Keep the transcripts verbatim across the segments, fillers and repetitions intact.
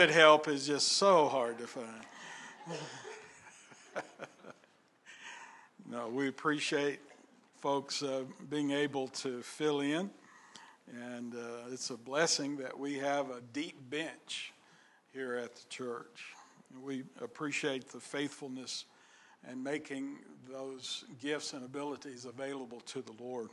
Good help is just so hard to find. No, we appreciate folks uh, being able to fill in, and uh, it's a blessing that we have a deep bench here at the church. We appreciate the faithfulness and making those gifts and abilities available to the Lord.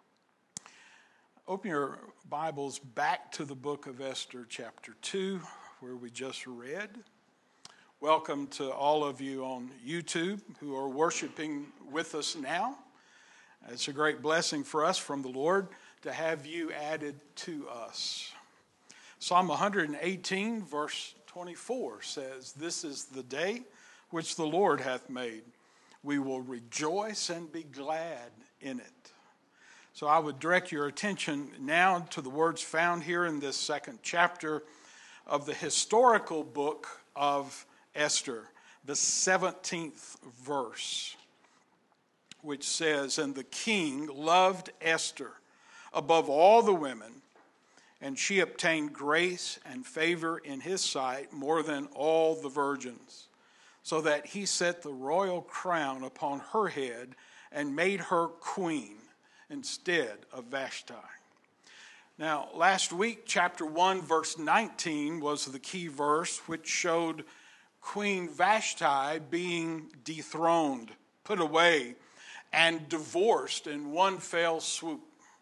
Open your Bibles back to the book of Esther, chapter two, where we just read. Welcome to all of you on YouTube who are worshiping with us now. It's a great blessing for us from the Lord to have you added to us. Psalm one eighteen, verse twenty-four says, "This is the day which the Lord hath made. We will rejoice and be glad in it." So I would direct your attention now to the words found here in this second chapter of the historical book of Esther, the seventeenth verse, which says, "And the king loved Esther above all the women, and she obtained grace and favor in his sight more than all the virgins, so that he set the royal crown upon her head and made her queen instead of Vashti." Now, last week, chapter one, verse nineteen was the key verse, which showed Queen Vashti being dethroned, put away, and divorced in one fell swoop.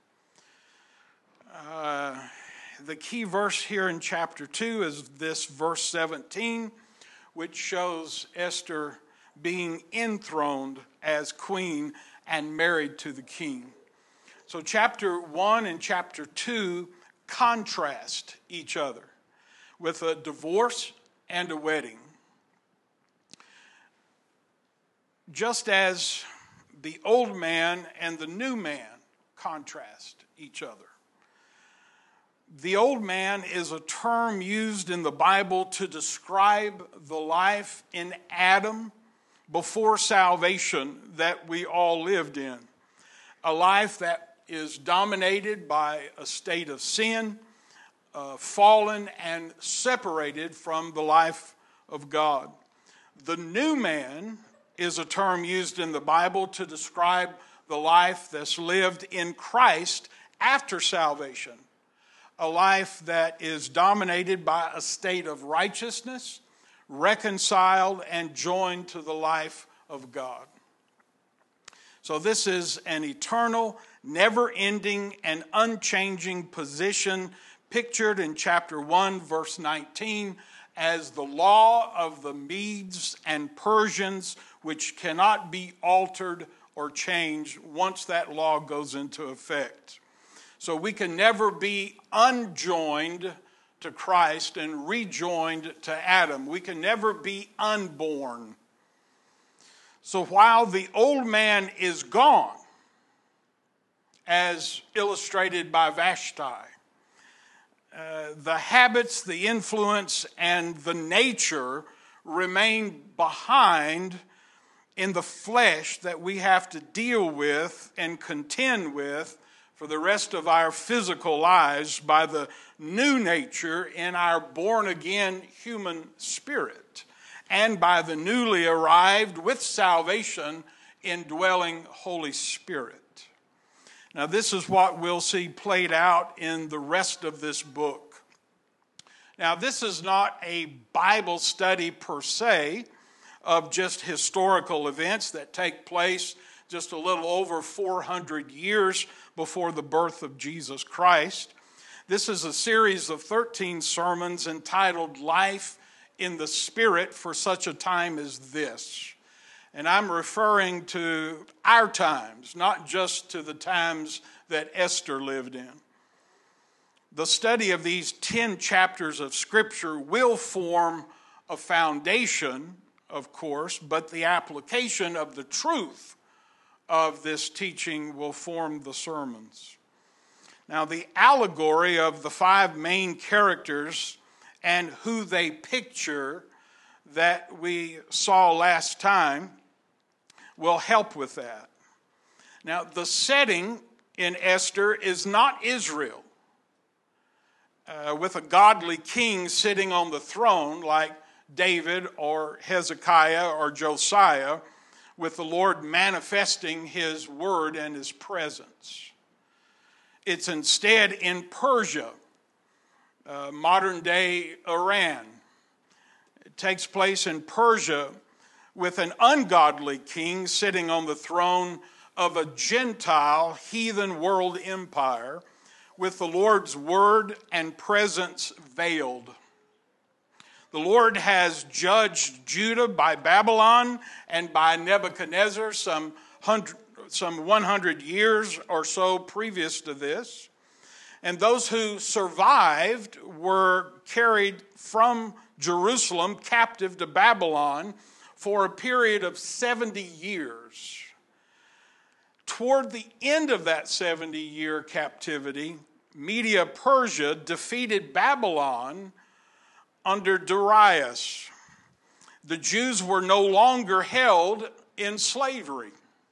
Uh, the key verse here in chapter two is this verse seventeen, which shows Esther being enthroned as queen and married to the king. So chapter one and chapter two contrast each other with a divorce and a wedding. Just as the old man and the new man contrast each other. The old man is a term used in the Bible to describe the life in Adam before salvation that we all lived in. A life that is dominated by a state of sin, uh, fallen and separated from the life of God. The new man is a term used in the Bible to describe the life that's lived in Christ after salvation. A life that is dominated by a state of righteousness, reconciled and joined to the life of God. So this is an eternal, never-ending, and unchanging position pictured in chapter one, verse nineteen, as the law of the Medes and Persians, which cannot be altered or changed once that law goes into effect. So we can never be unjoined to Christ and rejoined to Adam. We can never be unborn. So while the old man is gone, as illustrated by Vashti, uh, the habits, the influence, and the nature remain behind in the flesh that we have to deal with and contend with for the rest of our physical lives by the new nature in our born-again human spirit, and by the newly arrived with salvation indwelling Holy Spirit. Now, this is what we'll see played out in the rest of this book. Now, this is not a Bible study per se of just historical events that take place just a little over four hundred years before the birth of Jesus Christ. This is a series of thirteen sermons entitled Life in the Spirit for Such a Time as This. And I'm referring to our times, not just to the times that Esther lived in. The study of these ten chapters of Scripture will form a foundation, of course, but the application of the truth of this teaching will form the sermons. Now, the allegory of the five main characters and who they picture that we saw last time will help with that. Now, the setting in Esther is not Israel. uh, with a godly king sitting on the throne like David or Hezekiah or Josiah, with the Lord manifesting his word and his presence. It's instead in Persia, uh, modern day Iran. It takes place in Persia with an ungodly king sitting on the throne of a Gentile heathen world empire, with the Lord's word and presence veiled. The Lord has judged Judah by Babylon and by Nebuchadnezzar some, hundred, some one hundred years or so previous to this. And those who survived were carried from Jerusalem captive to Babylon for a period of seventy years. Toward the end of that seventy-year captivity, Media Persia defeated Babylon under Darius. The Jews were no longer held in slavery.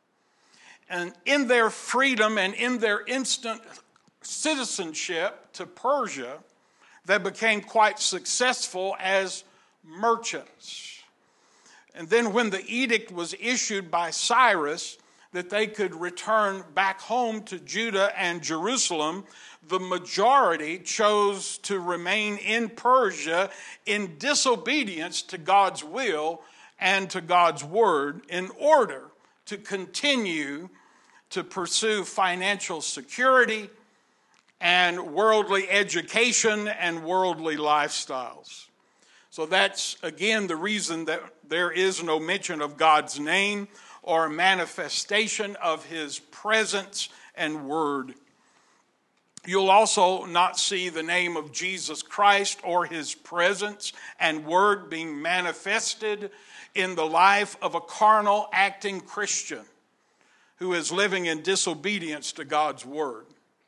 And in their freedom and in their instant citizenship to Persia, they became quite successful as merchants. And then when the edict was issued by Cyrus that they could return back home to Judah and Jerusalem, the majority chose to remain in Persia in disobedience to God's will and to God's word in order to continue to pursue financial security and worldly education and worldly lifestyles. So that's, again, the reason that there is no mention of God's name or manifestation of his presence and word. You'll also not see the name of Jesus Christ or his presence and word being manifested in the life of a carnal acting Christian who is living in disobedience to God's word.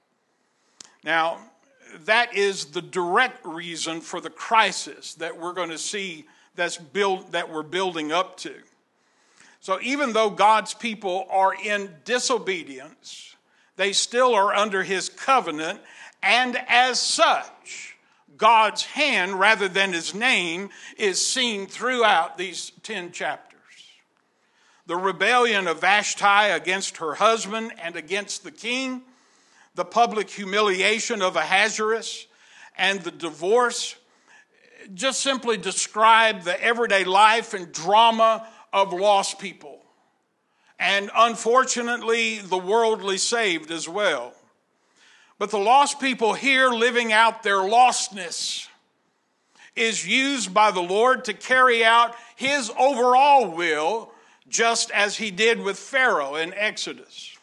Now, that is the direct reason for the crisis that we're going to see that's build, that we're building up to. So even though God's people are in disobedience, they still are under his covenant, and as such, God's hand, rather than his name, is seen throughout these ten chapters. The rebellion of Vashti against her husband and against the king, the public humiliation of Ahasuerus, and the divorce just simply describe the everyday life and drama of lost people. And unfortunately, the worldly saved as well. But the lost people here living out their lostness is used by the Lord to carry out his overall will, just as he did with Pharaoh in Exodus.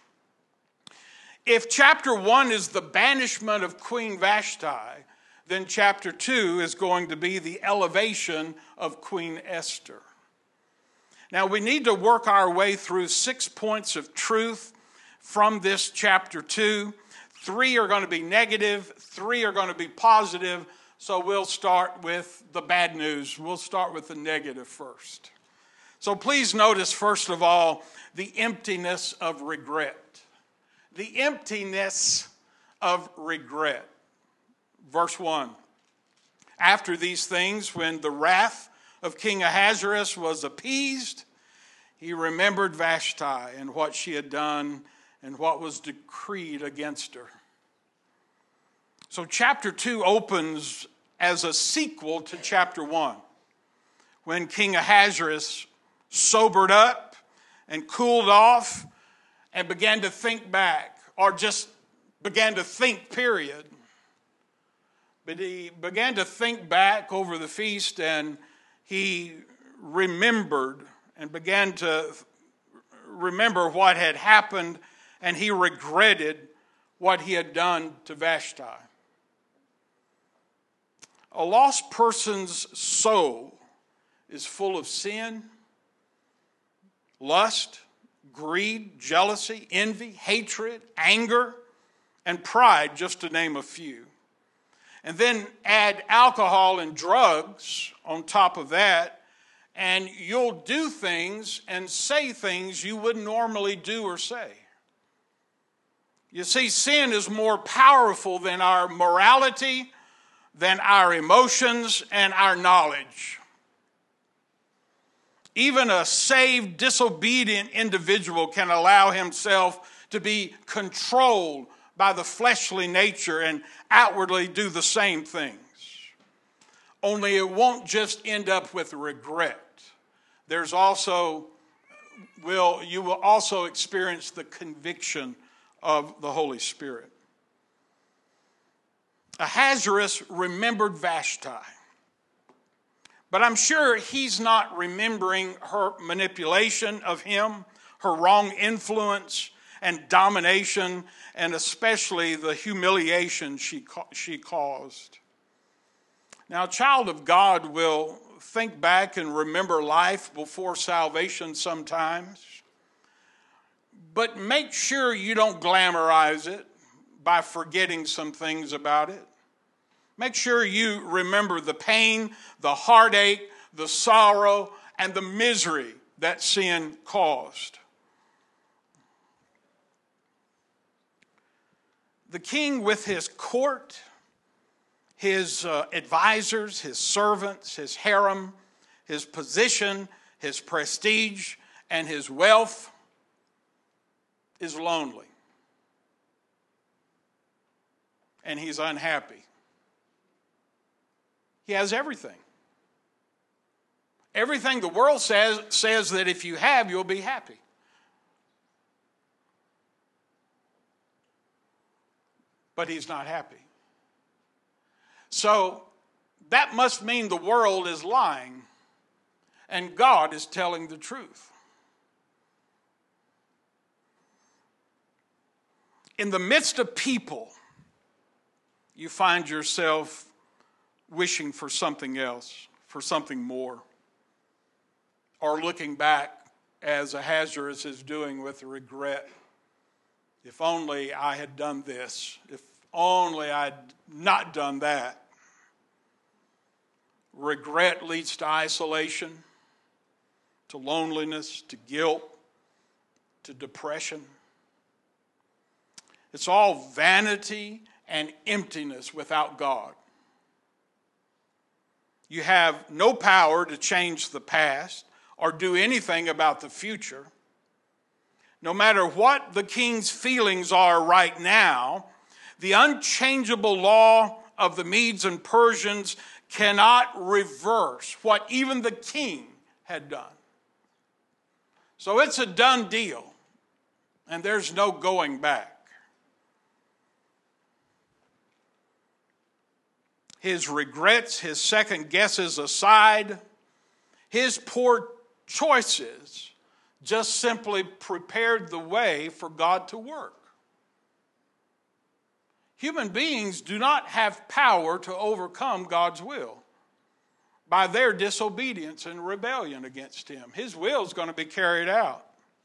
If chapter one is the banishment of Queen Vashti, then chapter two is going to be the elevation of Queen Esther. Now, we need to work our way through six points of truth from this chapter two. Three are going to be negative, three are going to be positive, so we'll start with the bad news. We'll start with the negative first. So please notice, first of all, the emptiness of regret. The emptiness of regret. Verse one. After these things, when the wrath of King Ahasuerus was appeased, he remembered Vashti and what she had done and what was decreed against her. So chapter two opens as a sequel to chapter one, when King Ahasuerus sobered up and cooled off and began to think back, or just began to think, period. But he began to think back over the feast, and he remembered and began to remember what had happened, and he regretted what he had done to Vashti. A lost person's soul is full of sin, lust, greed, jealousy, envy, hatred, anger, and pride, just to name a few. And then add alcohol and drugs on top of that, and you'll do things and say things you wouldn't normally do or say. You see, sin is more powerful than our morality, than our emotions and our knowledge. Even a saved, disobedient individual can allow himself to be controlled by the fleshly nature and outwardly do the same things. Only it won't just end up with regret. There's also, will you will also experience the conviction of the Holy Spirit. Ahasuerus remembered Vashti, but I'm sure he's not remembering her manipulation of him, her wrong influence and domination, and especially the humiliation she, she caused. Now, a child of God will think back and remember life before salvation sometimes, but make sure you don't glamorize it by forgetting some things about it. Make sure you remember the pain, the heartache, the sorrow, and the misery that sin caused. The king, with his court, his uh, advisors, his servants, his harem, his position, his prestige, and his wealth, is lonely. And he's unhappy. He has everything. Everything the world says, says that if you have, you'll be happy. But he's not happy. So that must mean the world is lying and God is telling the truth. In the midst of people, you find yourself wishing for something else, for something more, or looking back as Ahasuerus is doing with regret. If only I had done this. If only I'd not done that. Regret leads to isolation, to loneliness, to guilt, to depression. It's all vanity and emptiness without God. You have no power to change the past or do anything about the future. No matter what the king's feelings are right now, the unchangeable law of the Medes and Persians cannot reverse what even the king had done. So it's a done deal, and there's no going back. His regrets, his second guesses aside, his poor choices just simply prepared the way for God to work. Human beings do not have power to overcome God's will by their disobedience and rebellion against him. His will is going to be carried out.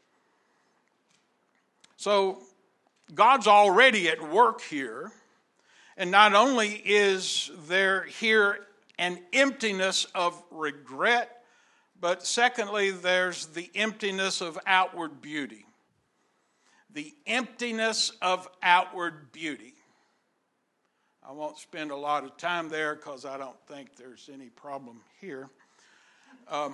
So God's already at work here. And not only is there here an emptiness of regret, but secondly, there's the emptiness of outward beauty. The emptiness of outward beauty. I won't spend a lot of time there because I don't think there's any problem here. Um,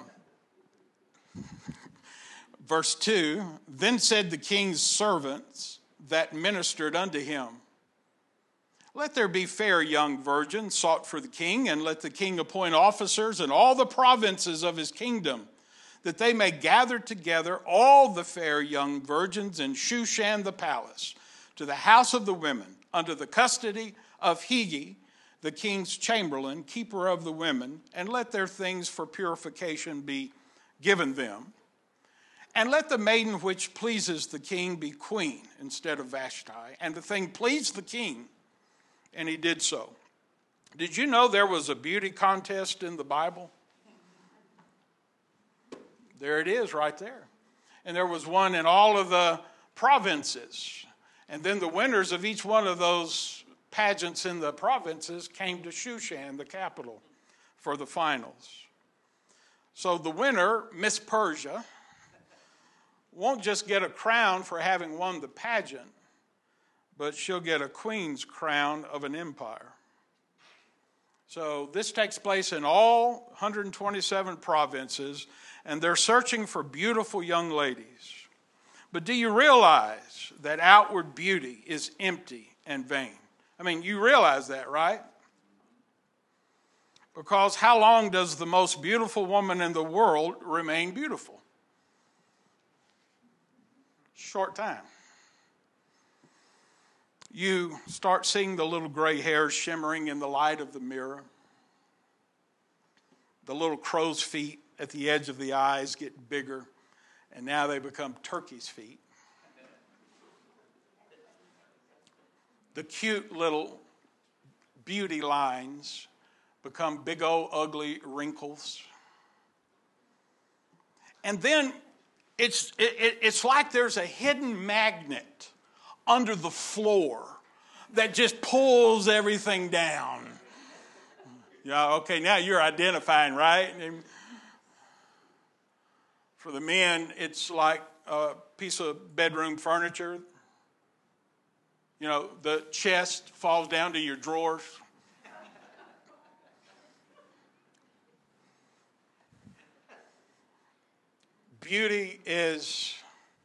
verse two, then said the king's servants that ministered unto him, let there be fair young virgins sought for the king, and let the king appoint officers in all the provinces of his kingdom, that they may gather together all the fair young virgins in Shushan the palace, to the house of the women, under the custody of Hegi, the king's chamberlain, keeper of the women, and let their things for purification be given them. And let the maiden which pleases the king be queen instead of Vashti. And the thing pleased the king, and he did so. Did you know there was a beauty contest in the Bible? There it is right there. And there was one in all of the provinces. And then the winners of each one of those pageants in the provinces came to Shushan, the capital, for the finals. So the winner, Miss Persia, won't just get a crown for having won the pageant, but she'll get a queen's crown of an empire. So this takes place in all one hundred twenty-seven provinces, and they're searching for beautiful young ladies. But do you realize that outward beauty is empty and vain? I mean, you realize that, right? Because how long does the most beautiful woman in the world remain beautiful? Short time. You start seeing the little gray hairs shimmering in the light of the mirror. The little crow's feet at the edge of the eyes get bigger, and now they become turkey's feet. The cute little beauty lines become big old ugly wrinkles. And then it's, it, it's like there's a hidden magnet under the floor that just pulls everything down. Yeah, okay, now you're identifying, right? And for the men, it's like a piece of bedroom furniture. You know, the chest falls down to your drawers. Beauty is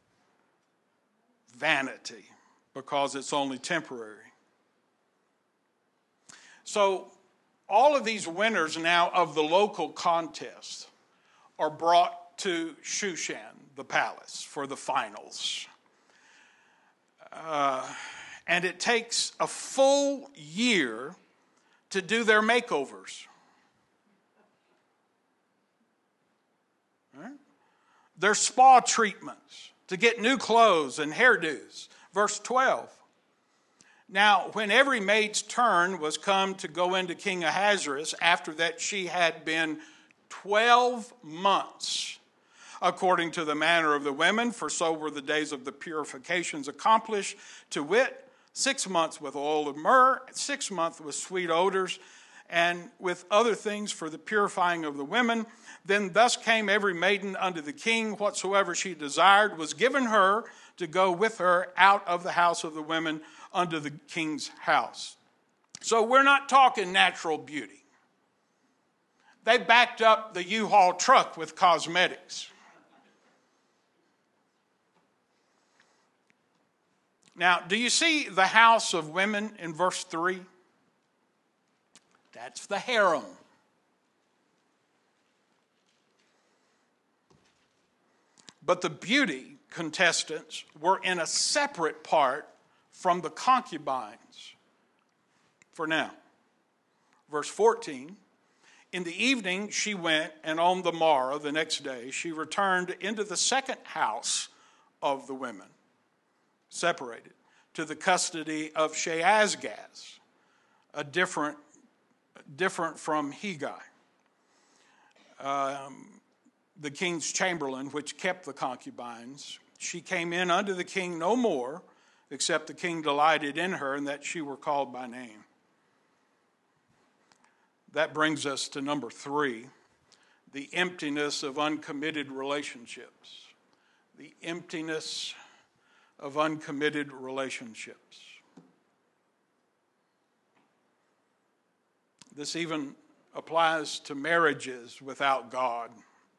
vanity because it's only temporary. So all of these winners now of the local contest are brought to Shushan, the palace, for the finals. Uh, and it takes a full year to do their makeovers. Right? Their spa treatments, to get new clothes and hairdos. Verse twelve. Now, when every maid's turn was come to go into King Ahasuerus, after that she had been twelve months, according to the manner of the women, for so were the days of the purifications accomplished, to wit, six months with oil of myrrh, six months with sweet odors, and with other things for the purifying of the women. Then thus came every maiden unto the king, whatsoever she desired was given her to go with her out of the house of the women unto the king's house. So we're not talking natural beauty. They backed up the U-Haul truck with cosmetics. Now, do you see the house of women in verse three? That's the harem. But the beauty contestants were in a separate part from the concubines for now. Verse fourteen, in the evening she went, and on the morrow, the next day, she returned into the second house of the women, separated, to the custody of Shaashgaz, a different, different from Hegai, um, the king's chamberlain, which kept the concubines. She came in unto the king no more, except the king delighted in her, and that she were called by name. That brings us to number three, the emptiness of uncommitted relationships. The emptiness of uncommitted relationships. This even applies to marriages without God.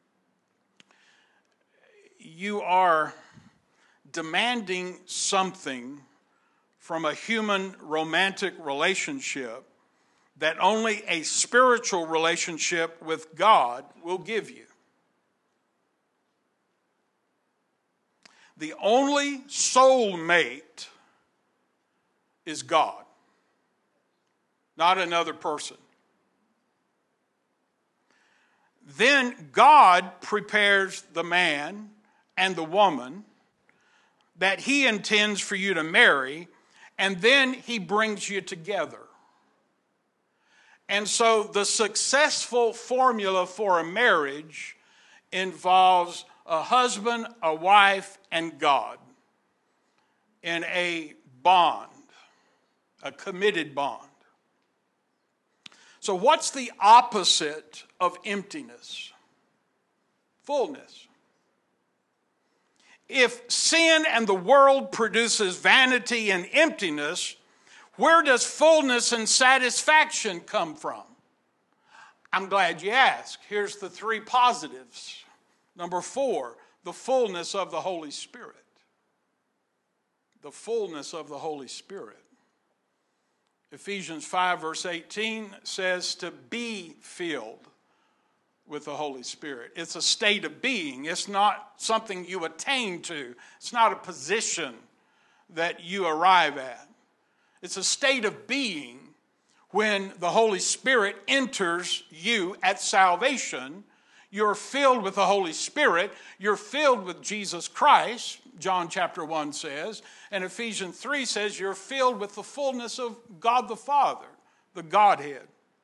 You are demanding something from a human romantic relationship that only a spiritual relationship with God will give you. The only soulmate is God, not another person. Then God prepares the man and the woman that he intends for you to marry, and then he brings you together. And so the successful formula for a marriage involves a husband, a wife, and God in a bond, a committed bond. So what's the opposite of emptiness? Fullness. If sin and the world produces vanity and emptiness, where does fullness and satisfaction come from? I'm glad you asked. Here's the three positives. Number four, the fullness of the Holy Spirit. The fullness of the Holy Spirit. Ephesians five verse eighteen says to be filled with the Holy Spirit. It's a state of being. It's not something you attain to. It's not a position that you arrive at. It's a state of being when the Holy Spirit enters you at salvation. You're filled with the Holy Spirit. You're filled with Jesus Christ, John chapter one says. And Ephesians three says you're filled with the fullness of God the Father, the Godhead.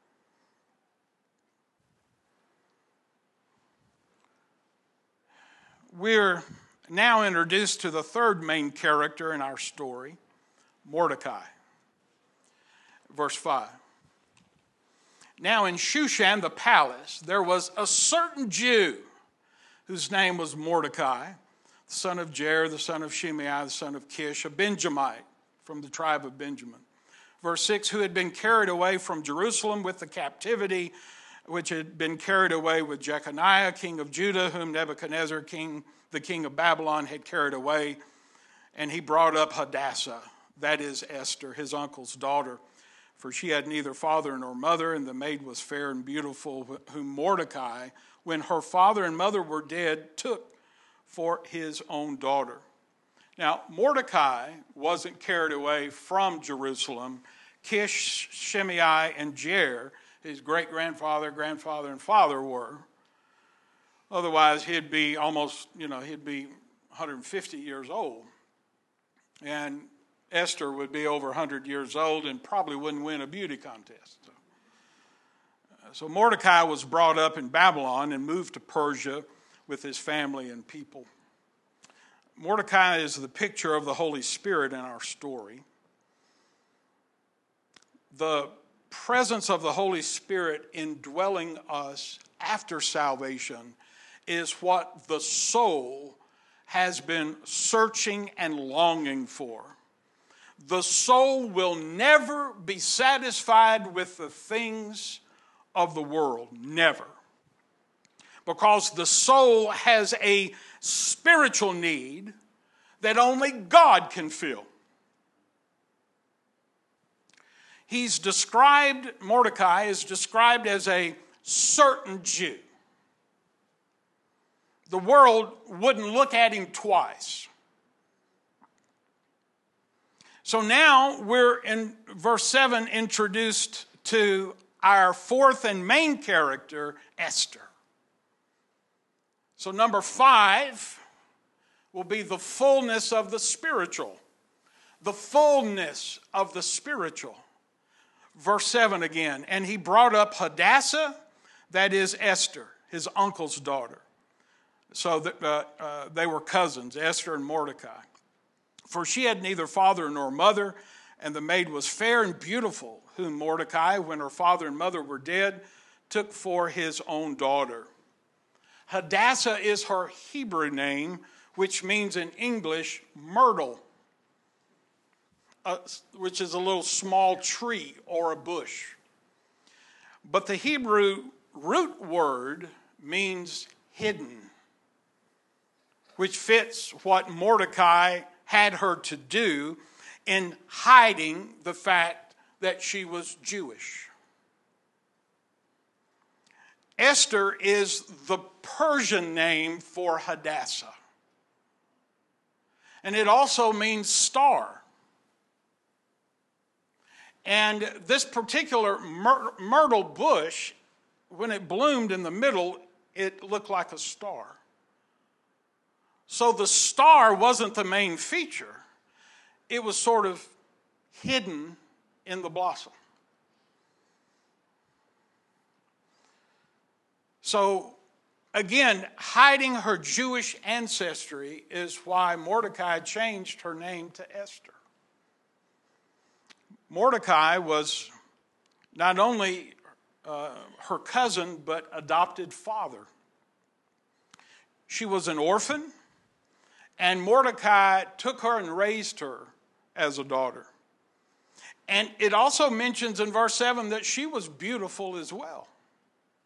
We're now introduced to the third main character in our story, Mordecai. Verse five. Now in Shushan the palace, there was a certain Jew whose name was Mordecai, the son of Jair, the son of Shimei, the son of Kish, a Benjamite from the tribe of Benjamin. Verse six, who had been carried away from Jerusalem with the captivity, which had been carried away with Jeconiah, king of Judah, whom Nebuchadnezzar, king, the king of Babylon, had carried away. And he brought up Hadassah, that is Esther, his uncle's daughter, for she had neither father nor mother, and the maid was fair and beautiful, whom Mordecai, when her father and mother were dead, took for his own daughter. Now, Mordecai wasn't carried away from Jerusalem. Kish, Shimei, and Jair, his great-grandfather, grandfather, and father were. Otherwise, he'd be almost, you know, he'd be one hundred fifty years old. And Esther would be over one hundred years old and probably wouldn't win a beauty contest. So, so Mordecai was brought up in Babylon and moved to Persia with his family and people. Mordecai is the picture of the Holy Spirit in our story. The presence of the Holy Spirit indwelling us after salvation is what the soul has been searching and longing for. The soul will never be satisfied with the things of the world. Never. Because the soul has a spiritual need that only God can fill. He's described, Mordecai is described as a certain Jew. The world wouldn't look at him twice. So now we're in verse seven introduced to our fourth and main character, Esther. So number five will be the fullness of the spiritual. The fullness of the spiritual. Verse seven again. And he brought up Hadassah, that is Esther, his uncle's daughter. So that, uh, uh, they were cousins, Esther and Mordecai. For she had neither father nor mother, and the maid was fair and beautiful, whom Mordecai, when her father and mother were dead, took for his own daughter. Hadassah is her Hebrew name, which means in English myrtle, uh, which is a little small tree or a bush. But the Hebrew root word means hidden, which fits what Mordecai had her to do in hiding the fact that she was Jewish. Esther is the Persian name for Hadassah. And it also means star. And this particular myr- myrtle bush, when it bloomed in the middle, it looked like a star. So the star wasn't the main feature. It was sort of hidden in the blossom. So again, hiding her Jewish ancestry is why Mordecai changed her name to Esther. Mordecai was not only uh, her cousin, but adopted father. She was an orphan, and Mordecai took her and raised her as a daughter. And it also mentions in verse seven that she was beautiful as well.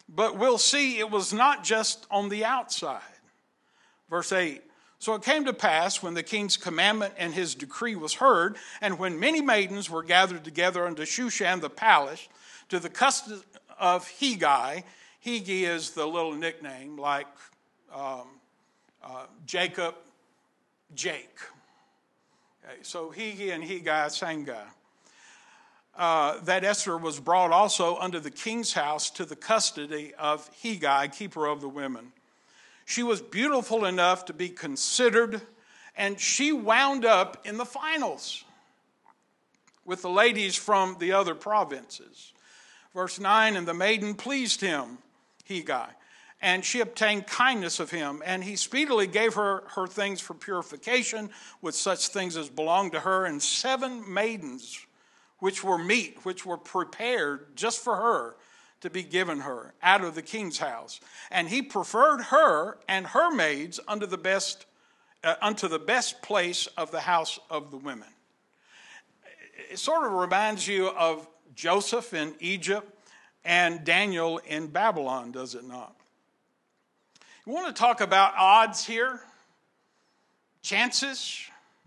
But we'll see it was not just on the outside. Verse eight, so it came to pass when the king's commandment and his decree was heard, and when many maidens were gathered together unto Shushan the palace, to the custody of Hegai. Hegai is the little nickname like um, uh, Jacob, Jake. Okay, so Hegai and Hegai, same guy. Uh, that Esther was brought also unto the king's house to the custody of Hegai, keeper of the women. She was beautiful enough to be considered, and she wound up in the finals with the ladies from the other provinces. Verse nine, and the maiden pleased him, Hegai, and she obtained kindness of him, and he speedily gave her her things for purification, with such things as belonged to her, and seven maidens, which were meat, which were prepared just for her to be given her out of the king's house. And he preferred her and her maids unto the best, uh, unto the best place of the house of the women. It sort of reminds you of Joseph in Egypt and Daniel in Babylon, does it not? You want to talk about odds here? Chances?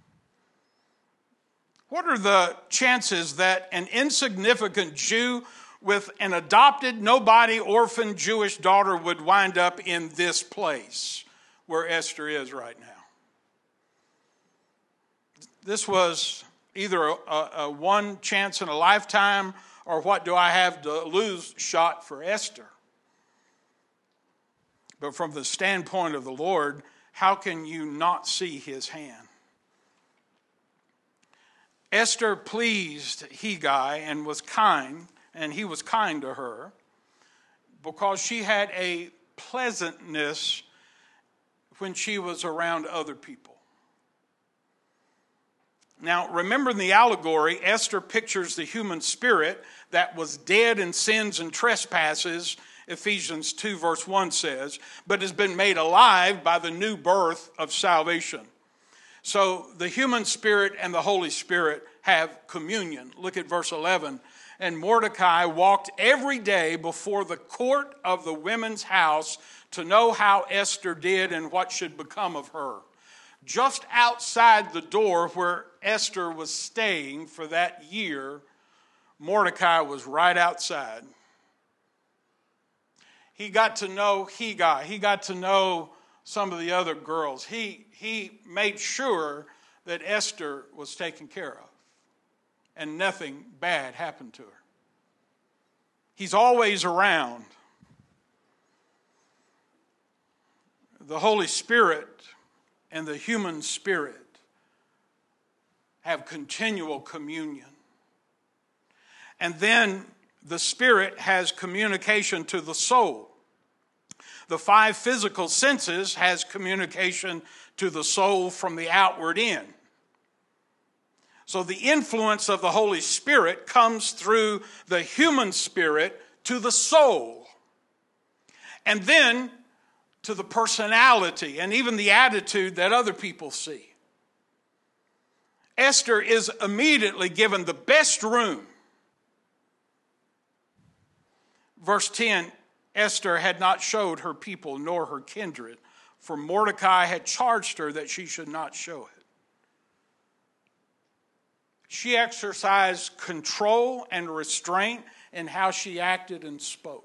What are the chances that an insignificant Jew with an adopted, nobody, orphan Jewish daughter would wind up in this place where Esther is right now? This was either a, a, a one chance in a lifetime or what do I have to lose shot for Esther. But from the standpoint of the Lord, how can you not see his hand? Esther pleased Hegai and was kind, and he was kind to her because she had a pleasantness when she was around other people. Now, remember in the allegory, Esther pictures the human spirit that was dead in sins and trespasses, Ephesians two verse one says, but has been made alive by the new birth of salvation. So the human spirit and the Holy Spirit have communion. Look at verse eleven. And Mordecai walked every day before the court of the women's house to know how Esther did and what should become of her. Just outside the door where Esther was staying for that year, Mordecai was right outside. He got to know Hegai. He got to know some of the other girls. He, he made sure that Esther was taken care of and nothing bad happened to her. He's always around. The Holy Spirit and the human spirit have continual communion. And then the spirit has communication to the soul. The five physical senses has communication to the soul from the outward in. So the influence of the Holy Spirit comes through the human spirit to the soul. And then to the personality and even the attitude that other people see. Esther is immediately given the best room. Verse ten, Esther had not showed her people nor her kindred, for Mordecai had charged her that she should not show it. She exercised control and restraint in how she acted and spoke.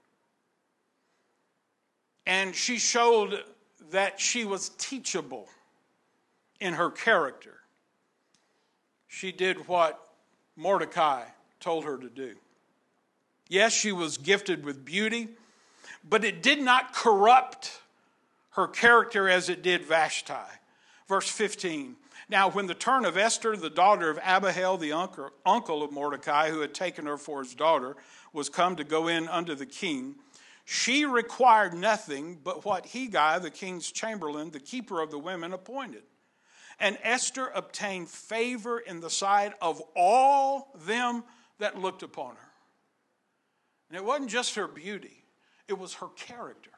And she showed that she was teachable in her character. She did what Mordecai told her to do. Yes, she was gifted with beauty, but it did not corrupt her character as it did Vashti. Verse fifteen. Now, when the turn of Esther, the daughter of Abihail, the uncle, uncle of Mordecai, who had taken her for his daughter, was come to go in unto the king, she required nothing but what Hegai, the king's chamberlain, the keeper of the women, appointed. And Esther obtained favor in the sight of all them that looked upon her. And it wasn't just her beauty, it was her character.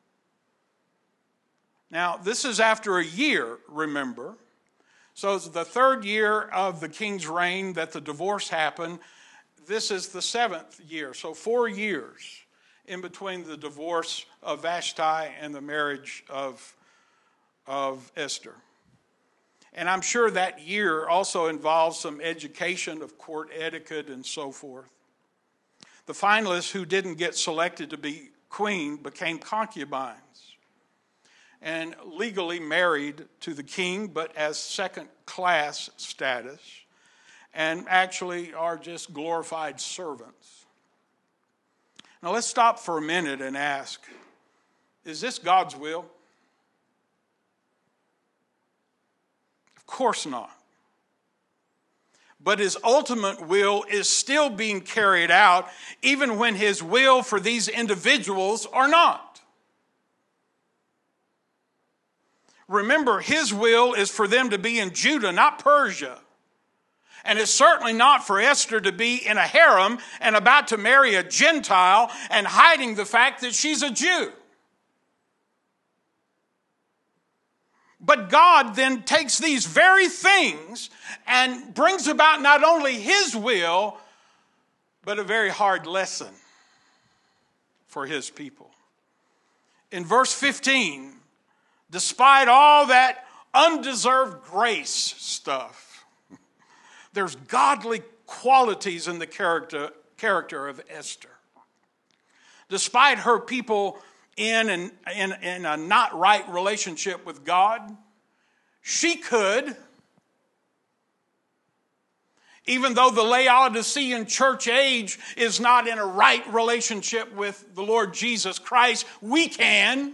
Now, this is after a year, remember. So it's the third year of the king's reign that the divorce happened. This is the seventh year, so four years in between the divorce of Vashti and the marriage of, of Esther. And I'm sure that year also involves some education of court etiquette and so forth. The finalists who didn't get selected to be queen became concubines and legally married to the king, but as second-class status, and actually are just glorified servants. Now let's stop for a minute and ask, is this God's will? Of course not. But his ultimate will is still being carried out even when his will for these individuals are not. Remember, his will is for them to be in Judah, not Persia. And it's certainly not for Esther to be in a harem and about to marry a Gentile and hiding the fact that she's a Jew. But God then takes these very things and brings about not only his will, but a very hard lesson for his people. In verse fifteen, despite all that undeserved grace stuff, there's godly qualities in the character, character of Esther. Despite her people in, an, in, in a not right relationship with God, she could, even though the Laodicean church age is not in a right relationship with the Lord Jesus Christ, we can.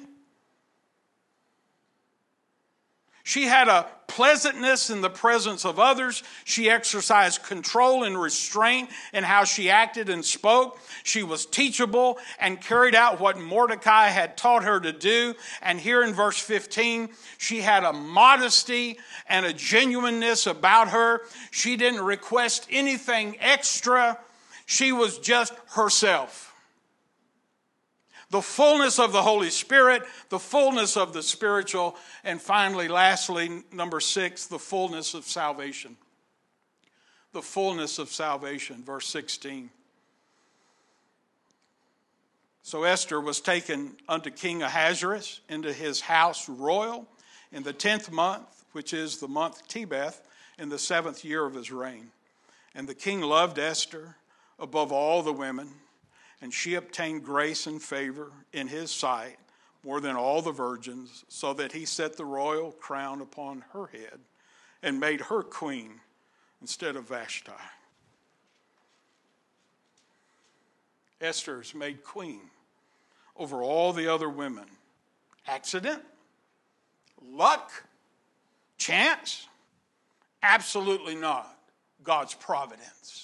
She had a pleasantness in the presence of others. She exercised control and restraint in how she acted and spoke. She was teachable and carried out what Mordecai had taught her to do. And here in verse fifteen, she had a modesty and a genuineness about her. She didn't request anything extra. She was just herself. The fullness of the Holy Spirit, the fullness of the spiritual, and finally, lastly, number six, the fullness of salvation. The fullness of salvation, verse sixteen. So Esther was taken unto King Ahasuerus into his house royal in the tenth month, which is the month Tebeth, in the seventh year of his reign. And the king loved Esther above all the women, and she obtained grace and favor in his sight more than all the virgins, so that he set the royal crown upon her head and made her queen instead of Vashti. Esther is made queen over all the other women. Accident? Luck? Chance? Absolutely not. God's providence.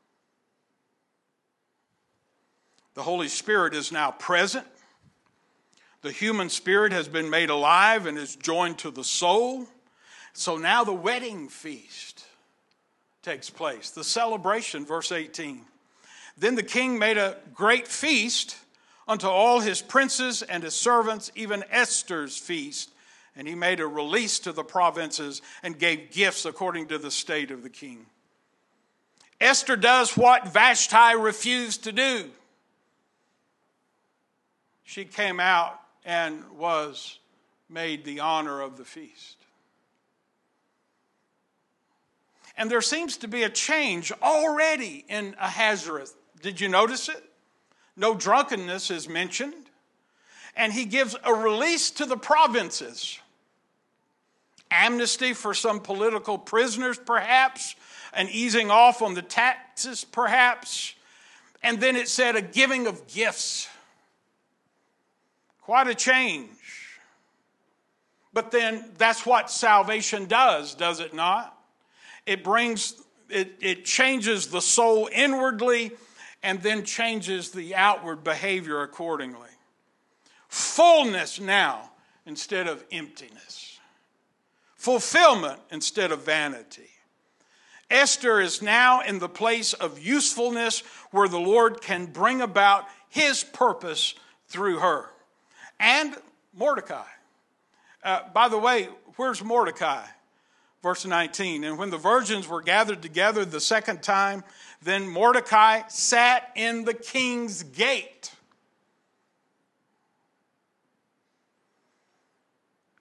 The Holy Spirit is now present. The human spirit has been made alive and is joined to the soul. So now the wedding feast takes place. The celebration, verse eighteen. Then the king made a great feast unto all his princes and his servants, even Esther's feast. And he made a release to the provinces and gave gifts according to the state of the king. Esther does what Vashti refused to do. She came out and was made the honor of the feast. And there seems to be a change already in Ahasuerus. Did you notice it? No drunkenness is mentioned. And he gives a release to the provinces. Amnesty for some political prisoners, perhaps. An easing off on the taxes, perhaps. And then it said a giving of gifts. Quite a change. But then that's what salvation does, does it not? It brings, it, it changes the soul inwardly and then changes the outward behavior accordingly. Fullness now instead of emptiness. Fulfillment instead of vanity. Esther is now in the place of usefulness where the Lord can bring about his purpose through her. And Mordecai. Uh, by the way, where's Mordecai? Verse nineteen. And when the virgins were gathered together the second time, then Mordecai sat in the king's gate.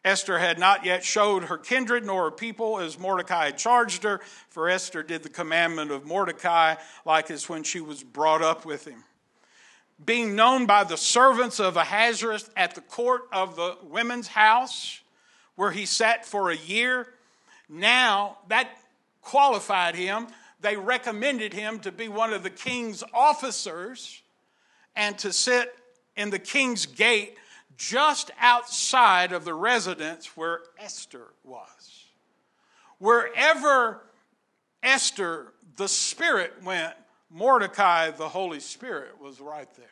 Esther had not yet showed her kindred nor her people as Mordecai had charged her, for Esther did the commandment of Mordecai like as when she was brought up with him. Being known by the servants of Ahasuerus at the court of the women's house, where he sat for a year, now that qualified him. They recommended him to be one of the king's officers and to sit in the king's gate just outside of the residence where Esther was. Wherever Esther, the Spirit, went, Mordecai, the Holy Spirit, was right there.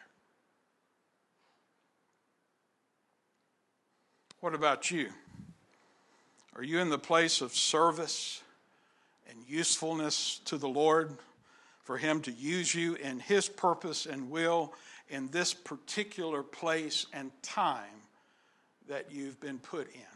What about you? Are you in the place of service and usefulness to the Lord for Him to use you in His purpose and will in this particular place and time that you've been put in?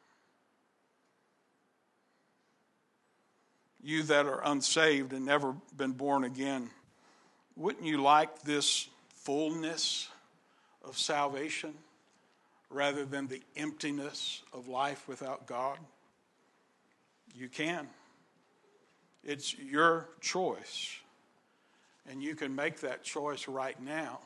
You that are unsaved and never been born again, wouldn't you like this fullness of salvation rather than the emptiness of life without God? You can. It's your choice, and you can make that choice right now.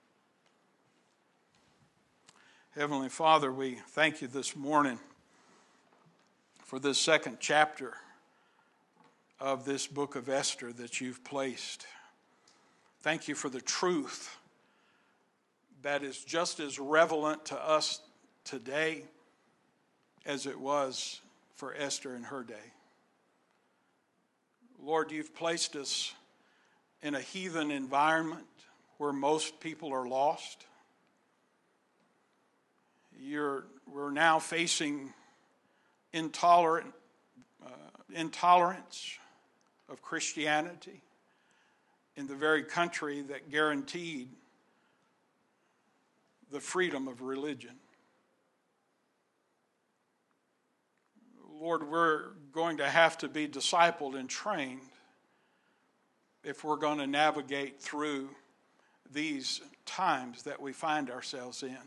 Heavenly Father, we thank you this morning for this second chapter of this book of Esther that you've placed. Thank you for the truth that is just as relevant to us today as it was for Esther in her day. Lord, you've placed us in a heathen environment where most people are lost. You're, we're now facing intolerant, uh, intolerance of Christianity in the very country that guaranteed the freedom of religion. Lord, we're going to have to be discipled and trained if we're going to navigate through these times that we find ourselves in.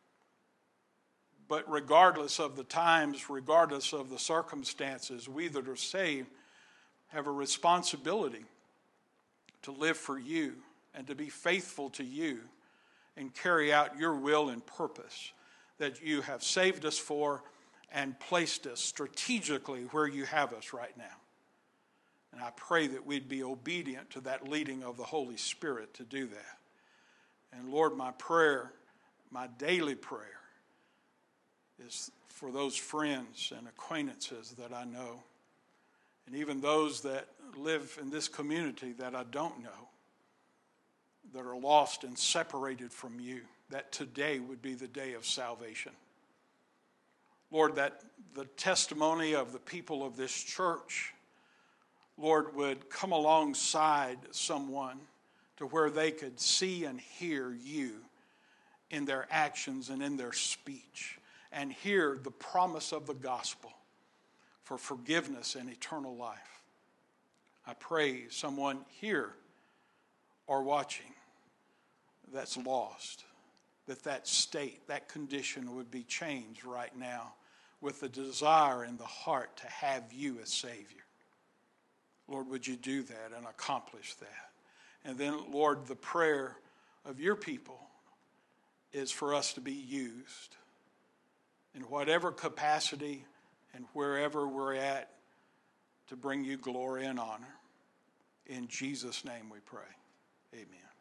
But regardless of the times, regardless of the circumstances, we that are saved have a responsibility to live for you and to be faithful to you and carry out your will and purpose that you have saved us for and placed us strategically where you have us right now. And I pray that we'd be obedient to that leading of the Holy Spirit to do that. And Lord, my prayer, my daily prayer, is for those friends and acquaintances that I know, and even those that live in this community that I don't know, that are lost and separated from you, that today would be the day of salvation. Lord, that the testimony of the people of this church, Lord, would come alongside someone to where they could see and hear you in their actions and in their speech, and hear the promise of the gospel for forgiveness and eternal life. I pray someone here or watching that's lost, that that state, that condition would be changed right now with the desire in the heart to have you as Savior. Lord, would you do that and accomplish that? And then, Lord, the prayer of your people is for us to be used in whatever capacity and wherever we're at to bring you glory and honor. In Jesus' name we pray. Amen.